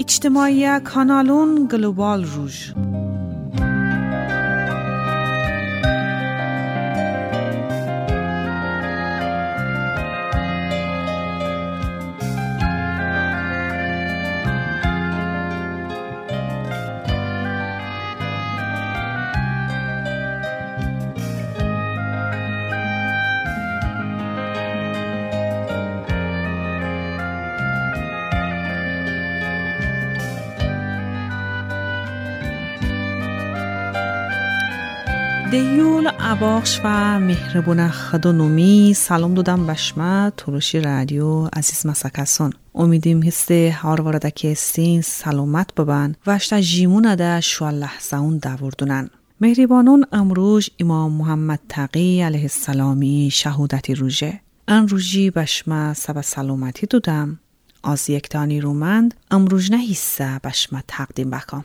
اجتماعی کانالون گلوبال روژ. دیول عباخش و مهربون خدونومی سلام دادم بشما تروشی رادیو عزیز مسکسون امیدیم هسته هار ورده که استین سلامت ببن و اشتا جیمون ده شوال لحظه اون دوردونن. مهربانون امروز امام محمد تقی علیه السلامی شهودتی روژه. ان روژی بشما سب سلامتی دادم از یک تانی رومند امروز نه حصه بشما تقدیم بکم.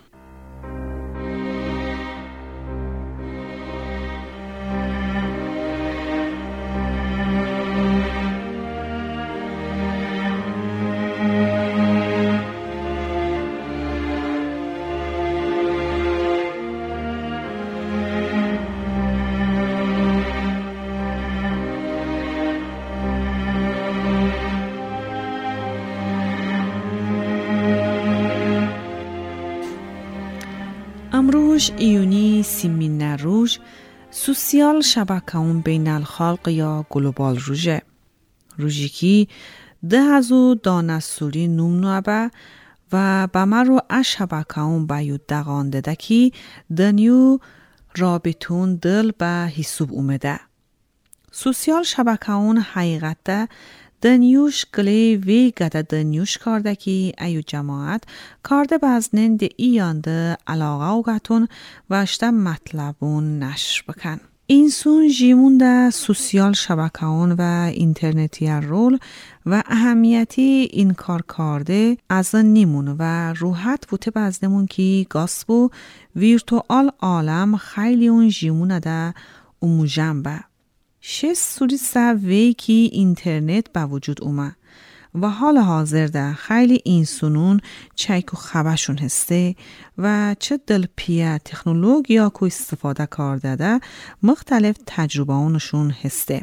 امروز ایونی سیمین روز سوسیال شبکه‌ون بین الخلق یا گلوبال روژه. روژی که ده ازو دانستوری نومنوابه و بمرو شبکه‌ون بیود دقانده ده که دنیو رابطون دل به حسوب اومده. سوسیال شبکه‌ون حقیقت ده دنیوش گلی وی گده دنیوش کرده که ایو جماعت کرده بازنین ده ایانده علاقه اوگتون و اشته مطلبون نشر بکن. این سون جیمون ده سوسیال شبکه‌ون و اینترنتی رول و اهمیتی این کار کرده از نیمون و روحت بوده بازنمون که گاسبو ویرتوال عالم خیلی اون جیمون ده اموجنبه. 6 سوری وی که اینترنت با وجود اومه و حال حاضر ده خیلی اینسونون چیک و خبشون هسته و چه دلپیه تکنولوژیا کو استفاده کرده ده مختلف تجربه اونشون هسته.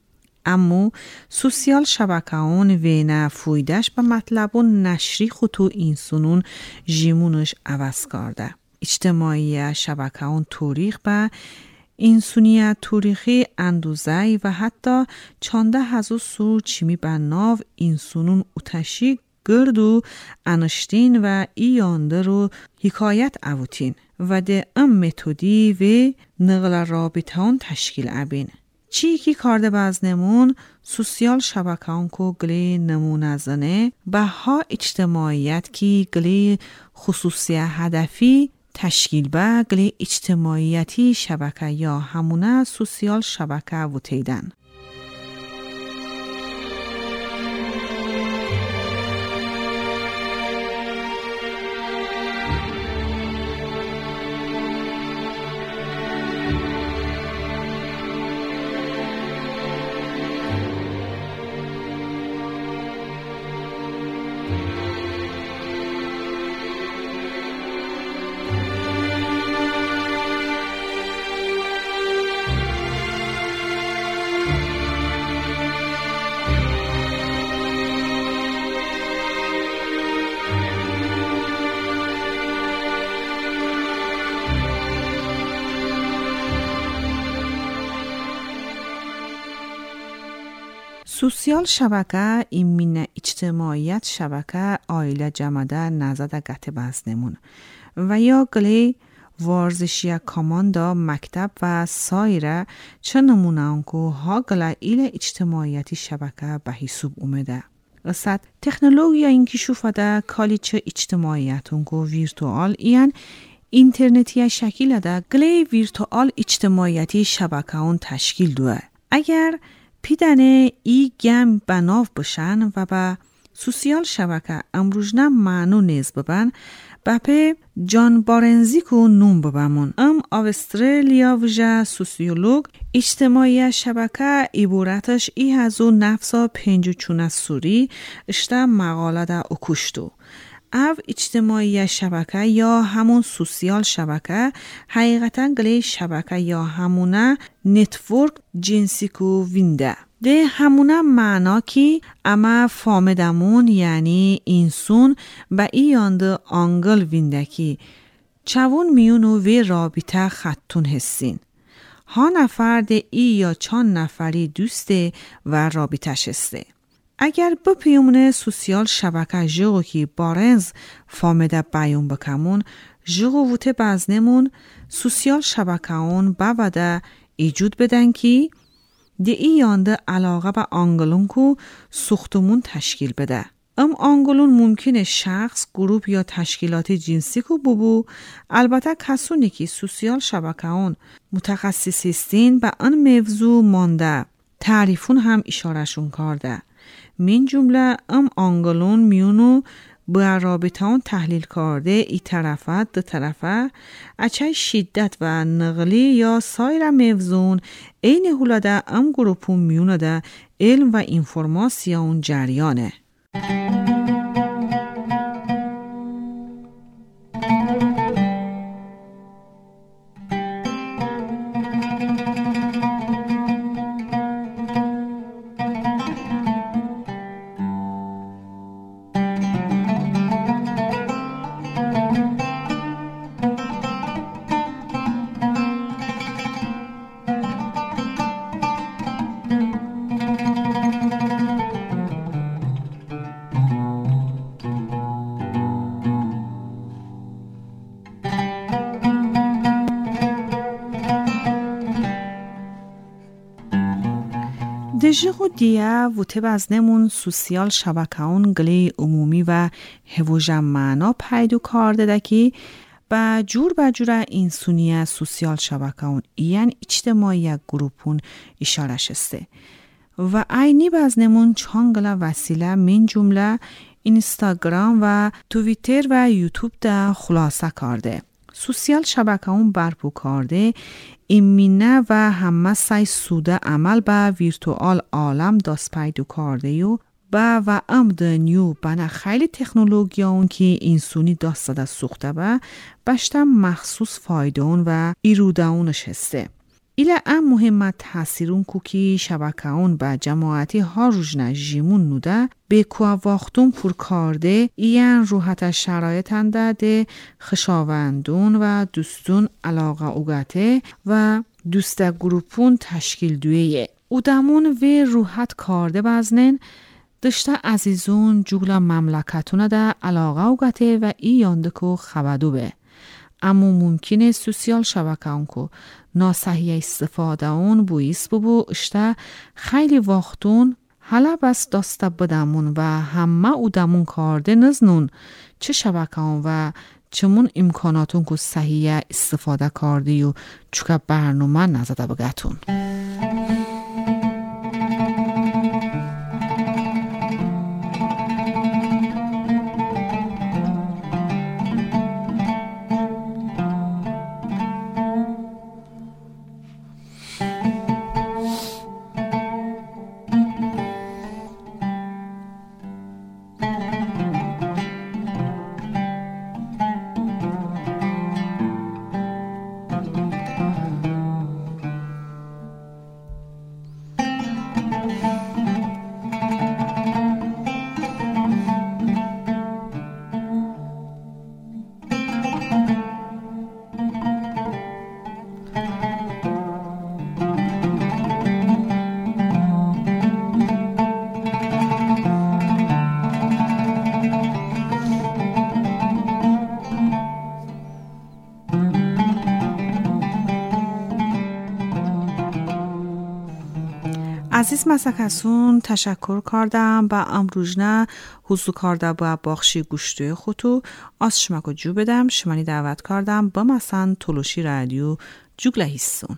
اما سوسیال شبکه‌ون وینه فویدش به مطلبون نشری خودتو اینسونون جیمونش عوض کرده. اجتماعی شبکه‌ون توریخ به اینسونیت توریخی اندوزهی و حتی چانده هزو سور چیمی بناو اینسونون اوتشی گردو انشتین و ایانده رو حکایت اوتین و ده ام متودی و نقل رابطهان تشکیل ابین. چی که کارده بازنمون سوسیال شبکه‌ان کو گلی نمونه زنه به ها اجتماعیت که گلی خصوصی هدفی تشکیل به گلی اجتماعیتی شبکه یا همونه سوسیال شبکه وتیدن. سوسیال شبکه ایمین اجتماعیت شبکه آیله جمعه نزده گته بازنمون و یا گلی ورزشی کاماندا مکتب و سایر چه نمونه انکو ها گله ایل اجتماعیتی شبکه به حسوب اومده. رسد تکنولوژیا اینکی شوفده کالی چه اجتماعیت انکو ویرتوال این اینترنتی شکیل ده گلی ویرتوال اجتماعیتی شبکه اون تشکیل دوه. اگر پیدنه ای گم بناف بشن و با سوسیال شبکه امروزنه معنو نیز ببن بپه جان بارنزی کو نوم ببمون. استرالیا وجه سوسیولوگ اجتماعی شبکه عبارتش ای هزو نفسا 54 سوری اشته مقاله ده اکشتو. او اجتماعی شبکه یا همون سوسیال شبکه حقیقتا گلی شبکه یا همونه نتورک جنسی کو وینده. ده همونه معنا کی اما فامدمون یعنی اینسون با ایانده آنگل وینده کی چوون میونو وی رابطه خطون هستین. ها نفر ده ای یا چند نفری دوسته و رابطه شسته. اگر با پیومن سوسیال شبکه جغو کی بارنز فامده بیون بکمون جغو ووته بزنمون سوسیال شبکه اون بوده ایجود بدن کی دی ای یانده علاقه به آنگلون کو سوختمون تشکیل بده. آنگلون ممکنه شخص، گروپ یا تشکیلات جنسی کو ببو. البته کسونی که سوسیال شبکه اون متخصص هستین به آن موضوع مانده تعریفون هم اشارهشون کرده. من جمله آنگلون میونو با رابطه اون تحلیل کرده ای طرفه دو طرفه اچه شدت و نقلی یا سایر موضوع این هولاده گروپون میونه ده علم و اینفورماسیون جریانه. دژغو دیه ووته بزنمون سوسیال شبکه اون گلی عمومی و هوژم معنا پیدو کرده دکی با جور اینسونیه سوسیال شبکه اون یعنی اجتماعی گروپون اشاره شسته و اینی بزنمون چانگل وسیله من جمله اینستاگرام و توییتر و یوتیوب ده خلاصه کرده. سوسیال شبکه اون برپو کرده ایمینه و همه سای سوده عمل با ویرتوال عالم دست پیدو کرده یو و امد نیو بنا خیلی تکنولوژی اون که اینسونی دست ده سوخته با بشتم مخصوص فایدون و ایرودونش هسته. ایله مهمت تاثیرون کوکی شبکه اون با جماعتی ها روژنه جیمون نوده به کوه واختون پر کرده این روحت شرایطنده ده خشاوندون و دوستون علاقه اوگته و دوست گروپون تشکیل دویه. اودمون و روحت کرده بزنن دشته عزیزون جوگل مملکتونه ده علاقه اوگته و ای یانده که خبدو به. اما ممکنه سوسیال شبکه اون که ناسحیه استفاده اون بویس ببو اشته خیلی وقتون حالا بس داسته بدمون و همه او دمون کارده نزنون چه شبکه اون و چمون امکاناتون که صحیح استفاده کردی و چکه برنامه نزده بگتون. عزیز مسکسون تشکر کردم با امروژنه حضور کرده با باخشی گوشتوی خودو آس شمکو جو بدم شمانی دعوت کردم با مثلا تلوشی رادیو جوگله هستون.